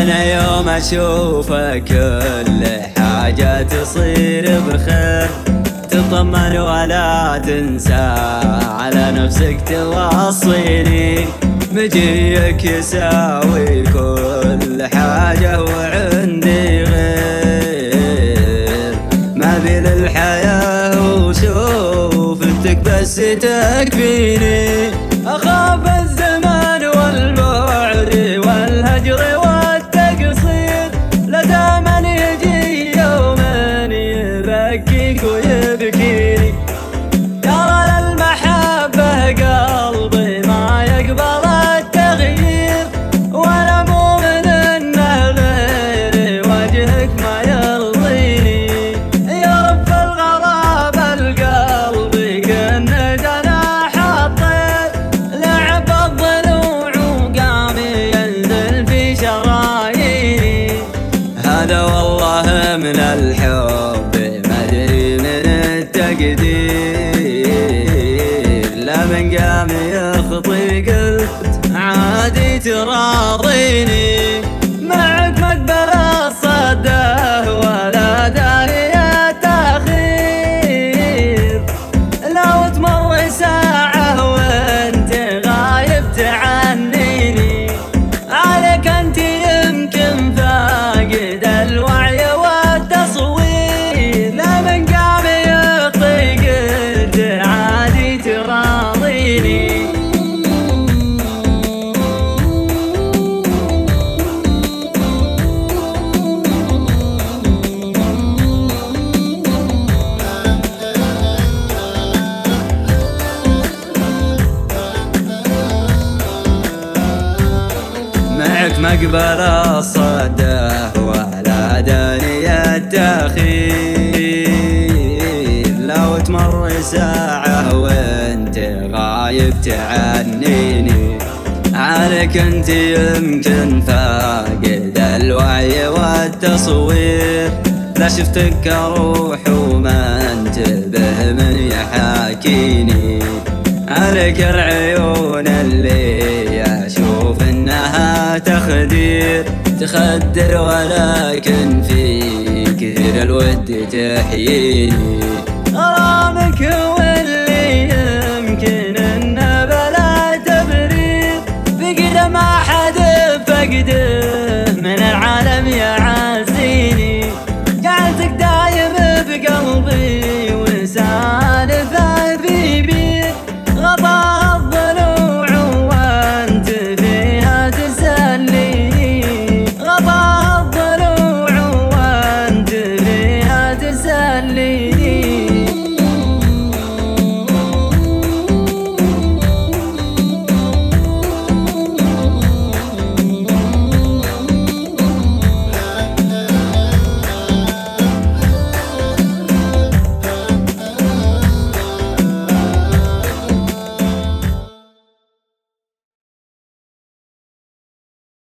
أنا يوم أشوفك كل حاجة تصير بخير، تطمن ولا تنسى على نفسك توصيني، مجيك يساوي كل حاجة وعندي غير، ما بي للحياة وشوفتك بس تكفيني. أخاف الزمان والبعد والهجر والتقصير، لدى من يجي يوم يبكيك ويبكيني. ترى للمحبة قلبي ما يقبل التغيير، وانا مؤمن انه غير وجهك ما يرضيني. يا رب الغراب القلب كن جناح الطير، لعب الضلوع وقام ينزل في شراييني. هذا والله من الحب ما ادري من التقدير، لا من قام يخطي قلت عادي تراضيني. معك مقبل الصده ولا داري التأخير، لو تمر ساعة وانت غايب تعنيني. عليك انت يمكن فاقد الوعي والتصوير، لا من قام يخطي قلت عادي تراضيني. معك مقبل الصده ولا داني التأخير، لو تمر ساعة وانت غايب تعنيني. عليك انت يمكن فاقد الوعي والتصوير، لا شفتك اروح وما انتبه من يحاكيني. عليك العيون اللي اشوف انها تخدير، تخدر ولكن في كثير الود تحييني. غرامك واللي يمكن انه بلا تبرير، فقد ما حد فقده